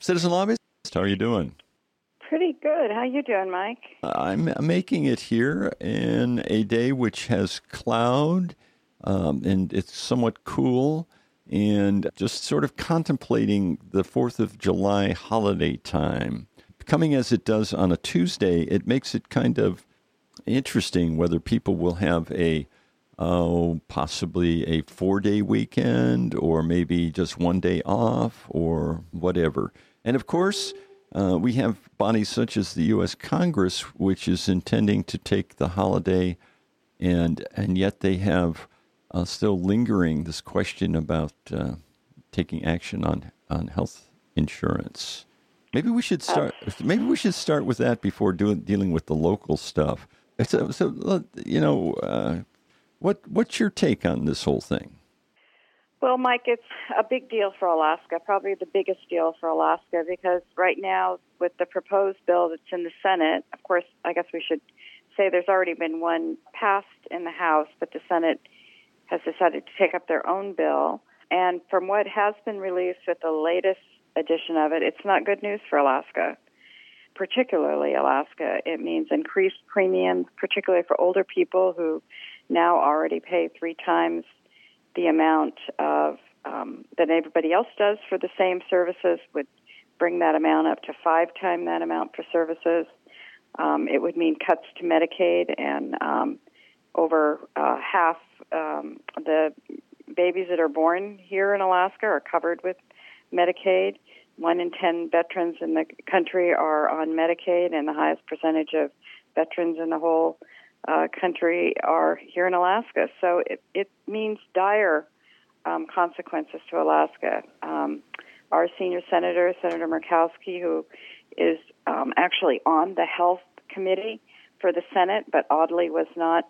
Citizen Lobbyist. How are you doing? Pretty good. How you doing, Mike? I'm making it here in a day which has cloud, and it's somewhat cool, and just sort of contemplating the 4th of July holiday time. Coming as it does on a Tuesday, it makes it kind of interesting whether people will have possibly a 4-day weekend or maybe just one day off or whatever. And of course, we have bodies such as the U.S. Congress, which is intending to take the holiday, and yet they have still lingering this question about taking action on health insurance. Maybe we should start. Maybe we should start with that before dealing with the local stuff. What's your take on this whole thing? Well, Mike, it's a big deal for Alaska, probably the biggest deal for Alaska, because right now with the proposed bill that's in the Senate, of course, I guess we should say there's already been one passed in the House, but the Senate has decided to take up their own bill. And from what has been released with the latest edition of it, it's not good news for Alaska, particularly Alaska. It means increased premiums, particularly for older people who now already pay 3 times the amount of that everybody else does for the same services. Would bring that amount up to 5 times that amount for services. It would mean cuts to Medicaid, and over half the babies that are born here in Alaska are covered with Medicaid. 1 in 10 veterans in the country are on Medicaid, and the highest percentage of veterans in the whole country are here in Alaska. So it means dire consequences to Alaska. Our senior senator, Senator Murkowski, who is actually on the health committee for the Senate, but oddly was not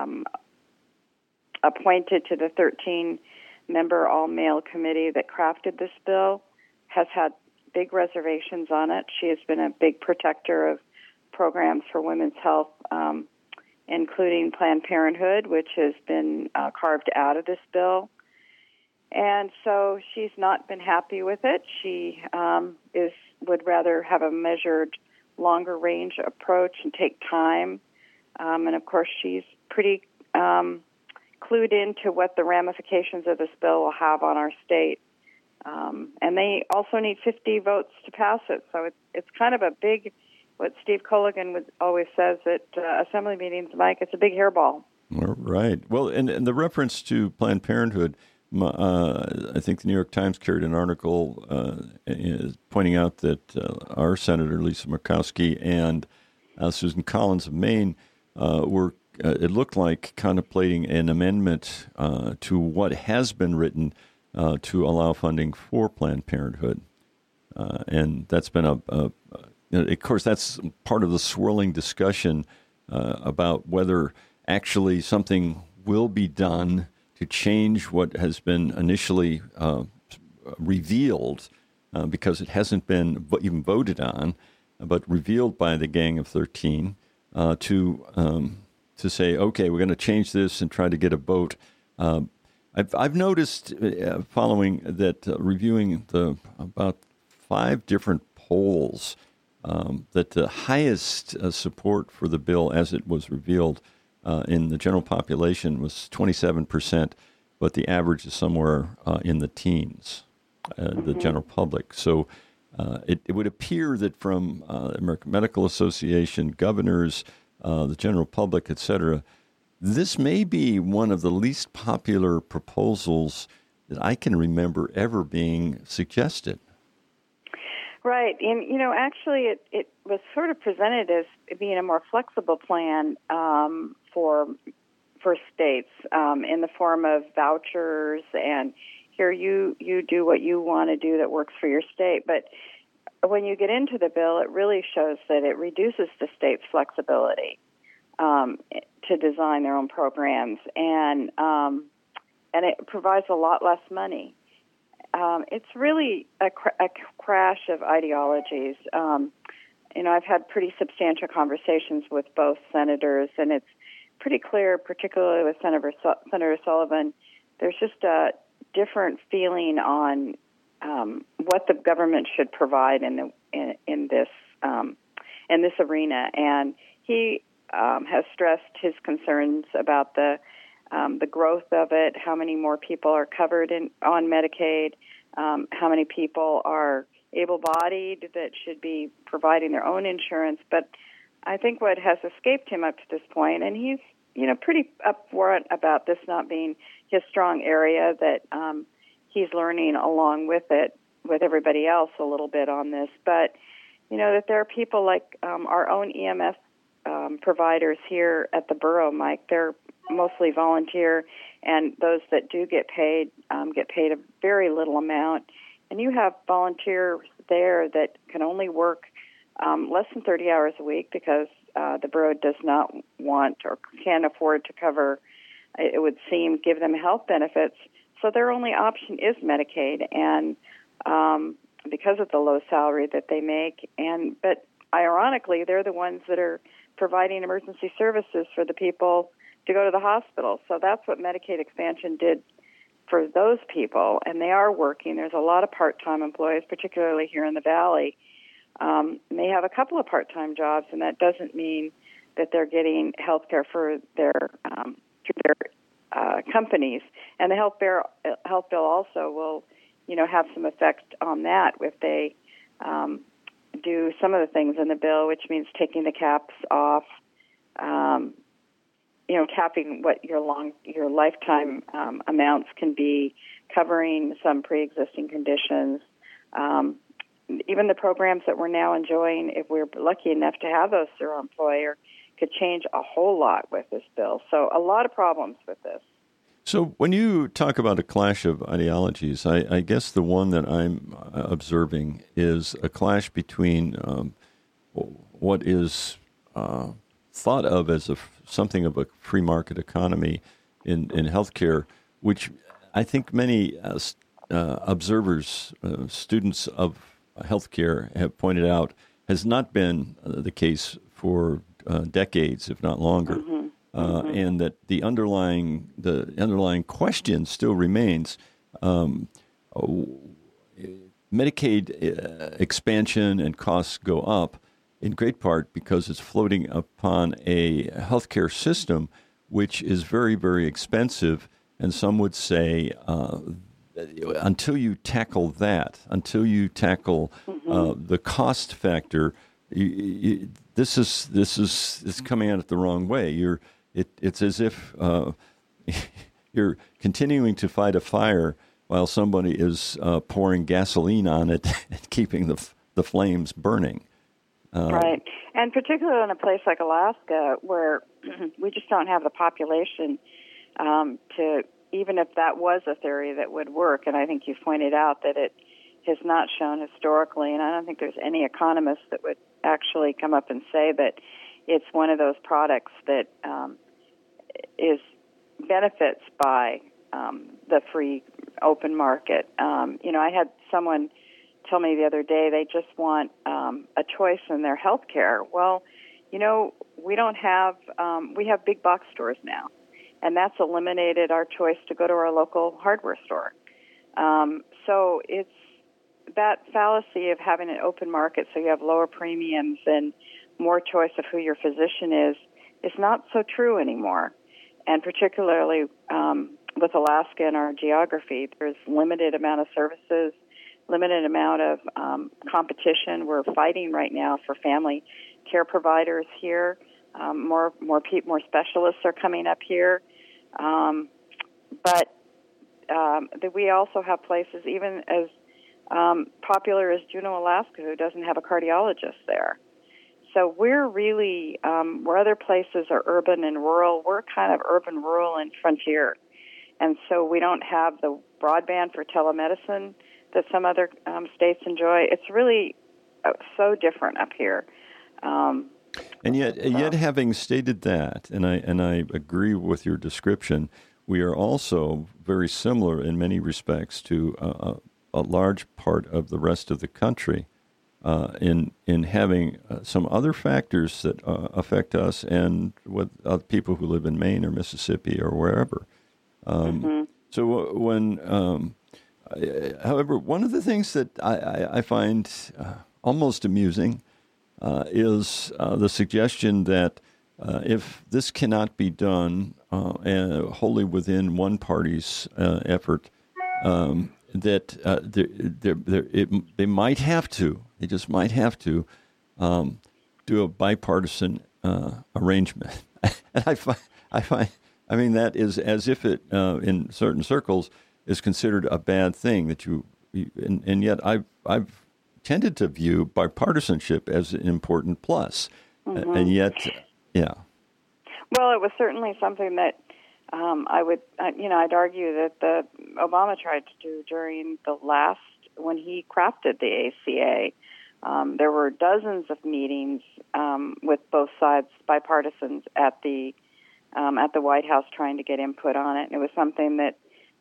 appointed to the 13-member all-male committee that crafted this bill, has had big reservations on it. She has been a big protector of programs for women's health, including Planned Parenthood, which has been carved out of this bill. And so she's not been happy with it. She would rather have a measured, longer-range approach and take time. And, of course, she's pretty clued into what the ramifications of this bill will have on our state. And they also need 50 votes to pass it. So it's kind of a big, what Steve Colligan always says at assembly meetings, Mike, it's a big hairball. Right. Well, and the reference to Planned Parenthood, I think the New York Times carried an article pointing out that our Senator Lisa Murkowski and Susan Collins of Maine were, it looked like, contemplating an amendment to what has been written to allow funding for Planned Parenthood. And that's been of course, that's part of the swirling discussion about whether actually something will be done to change what has been initially revealed, because it hasn't been even voted on, but revealed by the Gang of 13, to say, okay, we're going to change this and try to get a vote. I've noticed, following that, reviewing about 5 different polls, that the highest support for the bill as it was revealed in the general population was 27%, but the average is somewhere in the teens, the general public. So it would appear that from American Medical Association, governors, the general public, et cetera, this may be one of the least popular proposals that I can remember ever being suggested. Right. And, actually it was sort of presented as being a more flexible plan for states in the form of vouchers, and here you do what you want to do that works for your state. But when you get into the bill, it really shows that it reduces the state's flexibility to design their own programs, and it provides a lot less money. It's really a crash of ideologies. I've had pretty substantial conversations with both senators, and it's pretty clear, particularly with Senator Sullivan, there's just a different feeling on what the government should provide in this arena, and he has stressed his concerns about the growth of it, how many more people are covered on Medicaid, how many people are able-bodied that should be providing their own insurance. But I think what has escaped him up to this point, and he's pretty upfront about this not being his strong area, that he's learning along with it, with everybody else a little bit on this. But, that there are people like our own EMS providers here at the borough, Mike. They're mostly volunteer, and those that do get paid a very little amount. And you have volunteers there that can only work less than 30 hours a week because the borough does not want or can't afford to cover, it would seem, give them health benefits. So their only option is Medicaid, and because of the low salary that they make. But ironically, they're the ones that are providing emergency services for the people to go to the hospital. So that's what Medicaid expansion did for those people, and they are working. There's a lot of part-time employees, particularly here in the Valley. They have a couple of part-time jobs, and that doesn't mean that they're getting health care for their companies. And the health bill also will, have some effect on that if they do some of the things in the bill, which means taking the caps off, capping what your lifetime amounts can be, covering some pre-existing conditions. Even the programs that we're now enjoying, if we're lucky enough to have those through our employer, could change a whole lot with this bill. So a lot of problems with this. So when you talk about a clash of ideologies, I guess the one that I'm observing is a clash between what is thought of as something of a free market economy in healthcare, which I think many observers, students of healthcare, have pointed out has not been the case for decades, if not longer. Mm-hmm. And that the underlying question still remains: Medicaid expansion and costs go up in great part because it's floating upon a healthcare system which is very, very expensive, and some would say until you tackle the cost factor, this is coming at it the wrong way. It's as if you're continuing to fight a fire while somebody is pouring gasoline on it and keeping the flames burning. Right. And particularly in a place like Alaska, where we just don't have the population to, even if that was a theory that would work, and I think you've pointed out that it has not shown historically, and I don't think there's any economist that would actually come up and say that it's one of those products that is benefits by the free open market. I had someone tell me the other day they just want a choice in their health care. Well, we don't have, we have big box stores now, and that's eliminated our choice to go to our local hardware store. So it's that fallacy of having an open market so you have lower premiums and more choice of who your physician is not so true anymore. And particularly with Alaska and our geography, there's limited amount of services, limited amount of competition. We're fighting right now for family care providers here. More specialists are coming up here. But we also have places, even as popular as Juneau, Alaska, who doesn't have a cardiologist there. So we're really, where other places are urban and rural, we're kind of urban, rural, and frontier. And so we don't have the broadband for telemedicine that some other states enjoy. It's really so different up here. And yet, having stated that, and I agree with your description, we are also very similar in many respects to a large part of the rest of the country in having some other factors that affect us and with other people who live in Maine or Mississippi or wherever. So when However, one of the things that I find almost amusing is the suggestion that if this cannot be done wholly within one party's effort, that they might have to, they just might have to do a bipartisan arrangement. And I mean, that is as if it, in certain circles, is considered a bad thing that and yet I've tended to view bipartisanship as an important plus, and yet, yeah. Well, it was certainly something that I'd argue that Obama tried to do during the last, when he crafted the ACA. There were dozens of meetings with both sides, bipartisans, at the White House trying to get input on it. And it was something that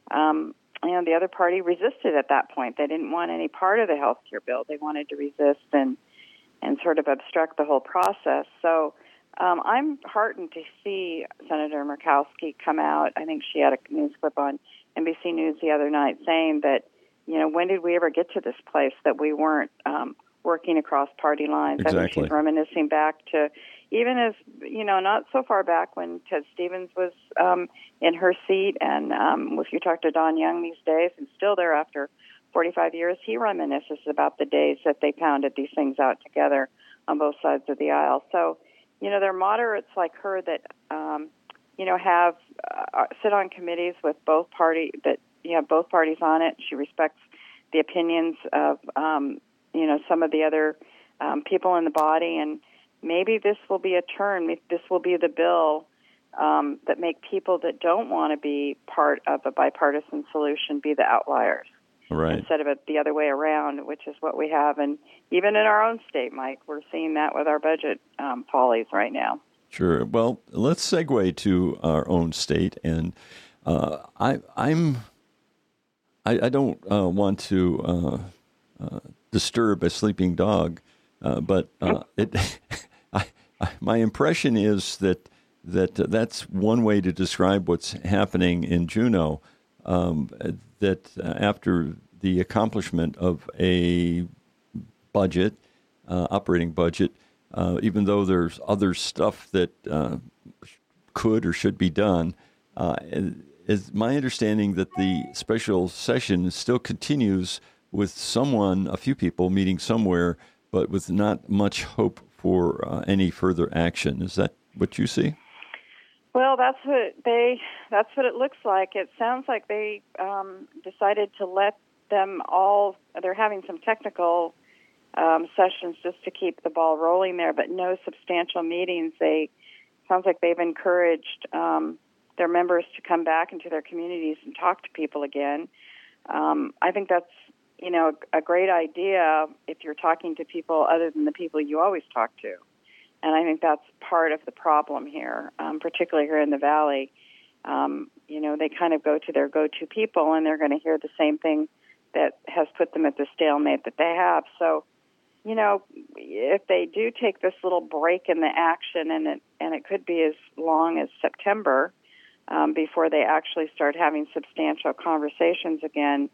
the other party resisted at that point. They didn't want any part of the health care bill. They wanted to resist and sort of obstruct the whole process. So I'm heartened to see Senator Murkowski come out. I think she had a news clip on NBC News the other night saying that, when did we ever get to this place that we weren't working across party lines? Exactly. I think she's reminiscing back to even as, not so far back when Ted Stevens was in her seat. And if you talk to Don Young these days, who's still there after 45 years, he reminisces about the days that they pounded these things out together on both sides of the aisle. So, there are moderates like her that, have sit on committees with both parties on it. She respects the opinions of, some of the other people in the body, and maybe this will be a turn. This will be the bill that make people that don't want to be part of a bipartisan solution be the outliers. Right. Instead of it the other way around, which is what we have. And even in our own state, Mike, we're seeing that with our budget pollies right now. Sure. Well, let's segue to our own state. And I don't want to disturb a sleeping dog, but my impression is that that's one way to describe what's happening in Juneau. That after the accomplishment of a budget, operating budget, even though there's other stuff that could or should be done, is my understanding that the special session still continues with a few people meeting somewhere, but with not much hope for any further action. Is that what you see? Well, that's what it looks like. It sounds like they decided to let them all. They're having some technical sessions just to keep the ball rolling there, but no substantial meetings. Sounds like they've encouraged their members to come back into their communities and talk to people again. I think that's a great idea if you're talking to people other than the people you always talk to. And I think that's part of the problem here, particularly here in the Valley. They kind of go to their go-to people, and they're going to hear the same thing that has put them at the stalemate that they have. So, if they do take this little break in the action, and it could be as long as September before they actually start having substantial conversations again,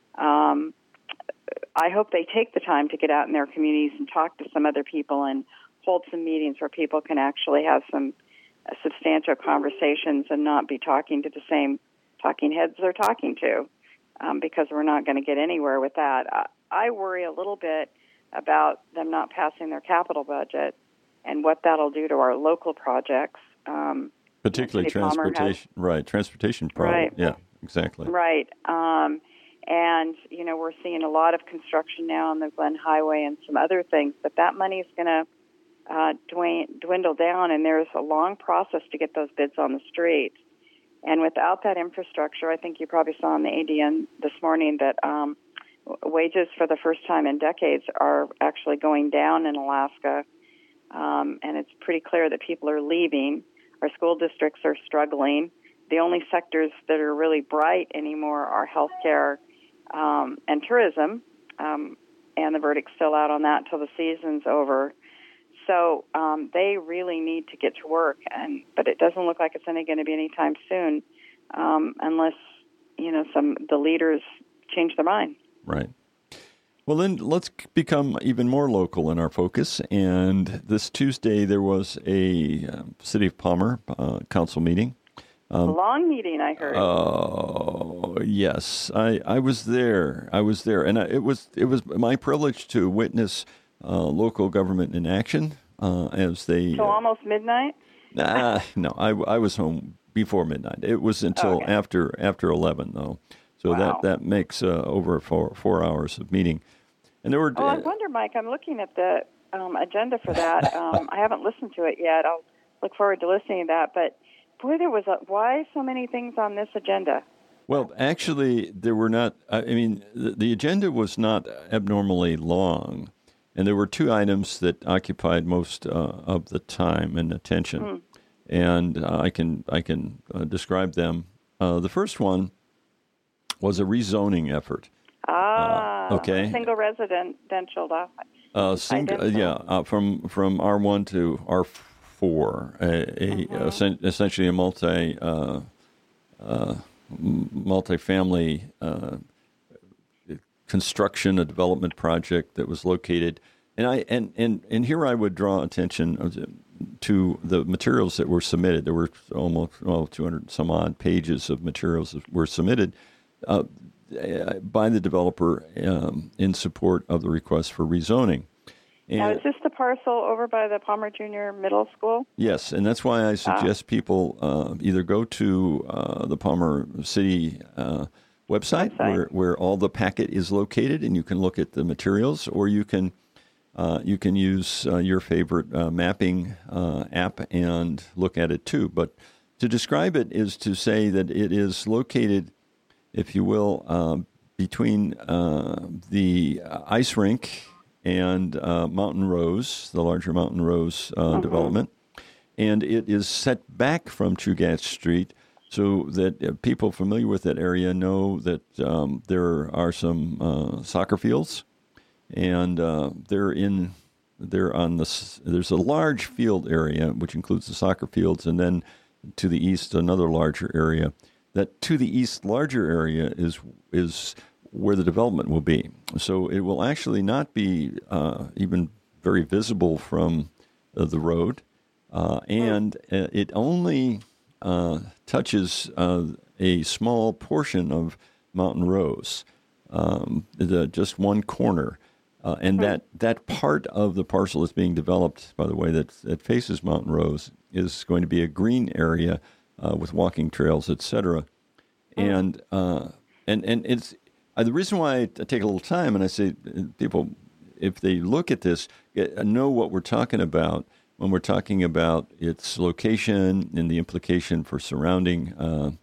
I hope they take the time to get out in their communities and talk to some other people and hold some meetings where people can actually have some substantial conversations and not be talking to the same talking heads they're talking to, because we're not going to get anywhere with that. I worry a little bit about them not passing their capital budget and what that'll do to our local projects. Particularly transportation, right? Transportation problem. Right. Yeah, exactly. Right. And, we're seeing a lot of construction now on the Glen Highway and some other things, but that money is going to dwindle down, and there's a long process to get those bids on the street. And without that infrastructure, I think you probably saw on the ADN this morning that wages for the first time in decades are actually going down in Alaska, and it's pretty clear that people are leaving. Our school districts are struggling. The only sectors that are really bright anymore are healthcare and tourism, and the verdict's still out on that until the season's over. So they really need to get to work, but it doesn't look like it's going to be anytime soon, unless the leaders change their mind. Right. Well, then let's become even more local in our focus. And this Tuesday, there was a City of Palmer council meeting. A long meeting, I heard. Oh, yes. I was there. And it was my privilege to witness local government in action as they... So almost midnight? No, I was home before midnight. It was until after 11, though. So wow. that makes over 4 hours of meeting. And there were. I wonder, Mike. I'm looking at the agenda for that. I haven't listened to it yet. I'll look forward to listening to that. But boy, why so many things on this agenda? Well, actually, there were not. I mean, the agenda was not abnormally long, and there were 2 items that occupied most of the time and attention. And I can describe them. The first one was a rezoning effort. Okay. Single residential lot. From R1 to R4, essentially a multi-family construction, a development project that was located, and here I would draw attention to the materials that were submitted. There were almost 200 some odd pages of materials that were submitted by the developer in support of the request for rezoning. And now, is this the parcel over by the Palmer Junior Middle School? Yes, and that's why I suggest people either go to the Palmer City website. Where all the packet is located, and you can look at the materials, or you can use your favorite mapping app and look at it too. But to describe it is to say that it is located, if you will, between the ice rink and Mountain Rose, the larger Mountain Rose development. And it is set back from Chugach Street so that people familiar with that area know that there are some soccer fields. And there's a large field area, which includes the soccer fields, and then to the east, another larger area. That to the east larger area is where the development will be. So it will actually not be even very visible from the road, and it only touches a small portion of Mountain Rose, just one corner. And that part of the parcel that's being developed, by the way, that faces Mountain Rose, is going to be a green area with walking trails, etc. And it's the reason why I take a little time, and I say people, if they look at this, know what we're talking about when we're talking about its location and the implication for surrounding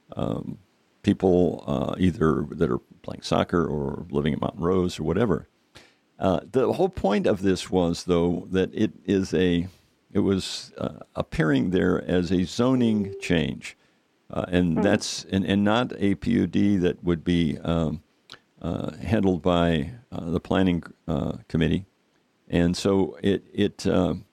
people, either that are playing soccer or living at Mountain Rose or whatever. The whole point of this was, though, that it was appearing there as a zoning change, and that's and not a PUD that would be handled by the planning committee, and so it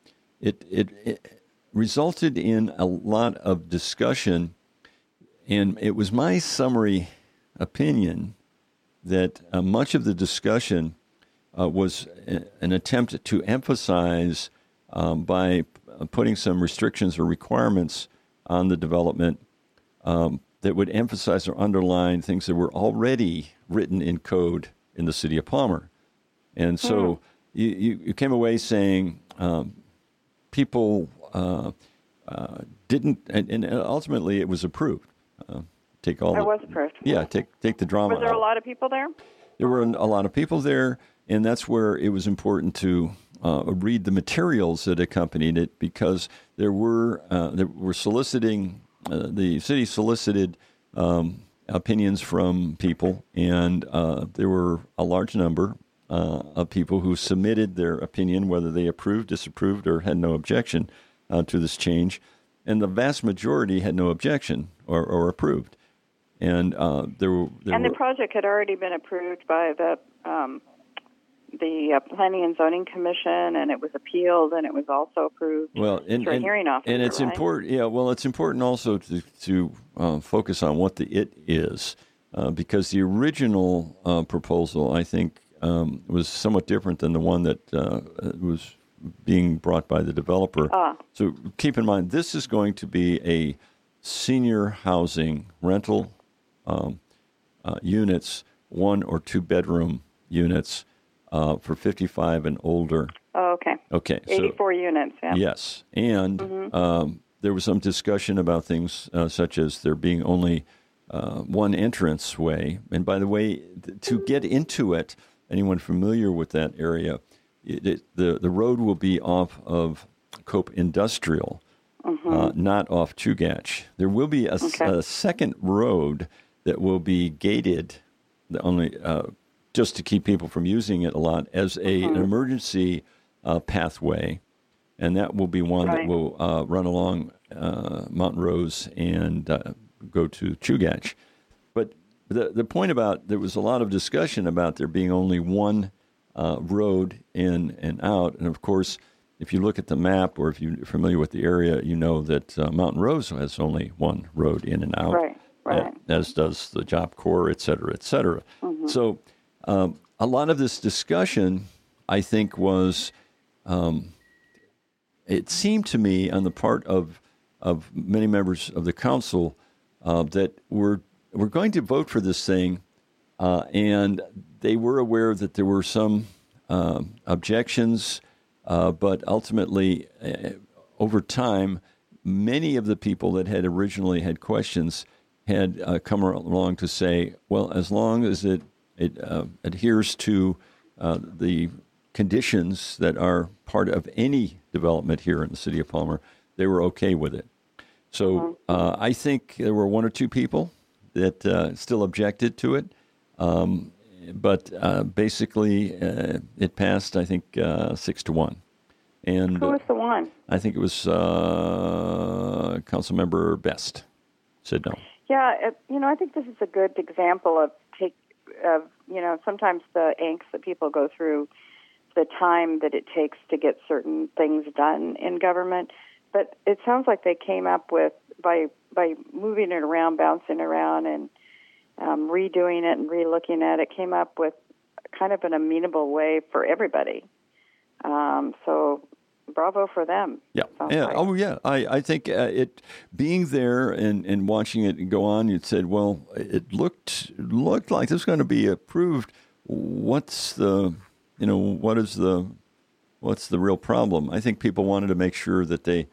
resulted in a lot of discussion, and it was my summary opinion that much of the discussion was an attempt to emphasize by putting some restrictions or requirements on the development that would emphasize or underline things that were already written in code in the city of Palmer. And so you came away saying people didn't, and ultimately it was approved. It was approved. Yeah, take the drama out. Was there a lot of people there? There were a lot of people there. And that's where it was important to read the materials that accompanied it, because there were soliciting, the city solicited opinions from people, and there were a large number of people who submitted their opinion, whether they approved, disapproved, or had no objection to this change. And the vast majority had no objection or approved. And the project had already been approved by the Planning and Zoning Commission, and it was appealed, and it was also approved through a hearing officer. And it's important. Yeah, well, it's important also to focus on what the "it" is, because the original proposal, I think, was somewhat different than the one that was being brought by the developer. So keep in mind, this is going to be a senior housing rental units, 1 or 2 bedroom units for 55 and older. Oh, okay. Okay. 84 units, yeah. Yes. And there was some discussion about things such as there being only one entrance way. And by the way, to get into it, anyone familiar with that area, the road will be off of Cope Industrial, not off Chugach. There will be a second road that will be gated, only just to keep people from using it a lot, as an emergency pathway, and that will be one that will run along Mountain Rose and go to Chugach. But the point about, there was a lot of discussion about there being only one road in and out, and of course, if you look at the map or if you're familiar with the area, you know that Mountain Rose has only one road in and out, as does the Job Corps, et cetera, et cetera. So a lot of this discussion, I think, was, it seemed to me on the part of many members of the council that we're going to vote for this thing, and they were aware that there were some objections, but ultimately, over time, many of the people that had originally had questions had come along to say, well, as long as it adheres to the conditions that are part of any development here in the city of Palmer, they were okay with it. So I think there were 1 or 2 people that still objected to it, but basically it passed, I think, 6-1. And who was the one? I think it was Councilmember Best said no. Yeah, I think this is a good example of sometimes the angst that people go through, the time that it takes to get certain things done in government. But it sounds like they came up with, by moving it around, bouncing around, and redoing it and relooking at it, came up with kind of an amenable way for everybody. So bravo for them. Yeah. Like. Oh, yeah. I think it being there and watching it go on, you said, well, it looked like this was going to be approved. What's the real problem? I think people wanted to make sure that they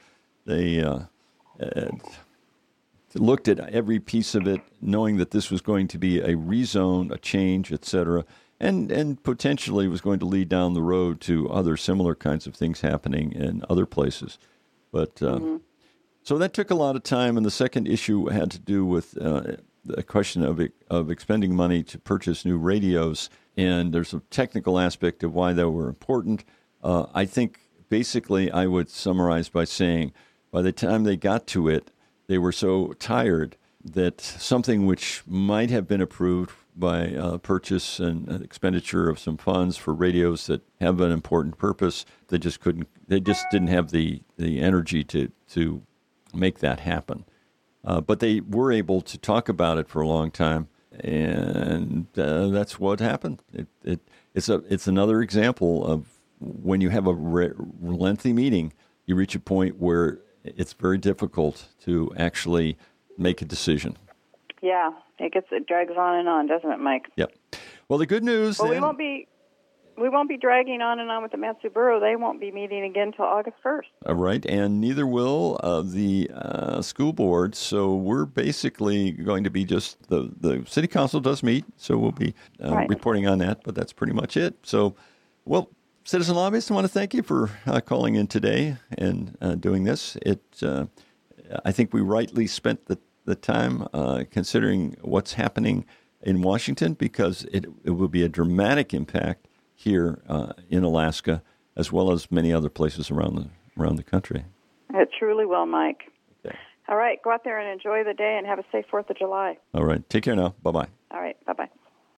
looked at every piece of it, knowing that this was going to be a rezone, a change, et cetera, and potentially was going to lead down the road to other similar kinds of things happening in other places. But so that took a lot of time, and the second issue had to do with the question of expending money to purchase new radios, and there's a technical aspect of why they were important. I think basically I would summarize by saying by the time they got to it, they were so tired that something which might have been approved by purchase and expenditure of some funds for radios that have an important purpose, they just didn't have the energy to make that happen. But they were able to talk about it for a long time, and that's what happened. It's another example of when you have a lengthy meeting, you reach a point where it's very difficult to actually make a decision. Yeah, it drags on and on, doesn't it, Mike? Yep. Well, the good news. Well, we won't be dragging on and on with the Matsu Borough. They won't be meeting again until August 1st. All right, and neither will the school board. So we're basically going to be just the city council does meet, so we'll be reporting on that. But that's pretty much it. So, well, citizen lobbyists, I want to thank you for calling in today and doing this. I think we rightly spent the time considering what's happening in Washington, because it will be a dramatic impact here in Alaska, as well as many other places around the country. It truly will, Mike. Okay. All right, go out there and enjoy the day and have a safe 4th of July. All right, take care now. Bye-bye. All right, bye-bye.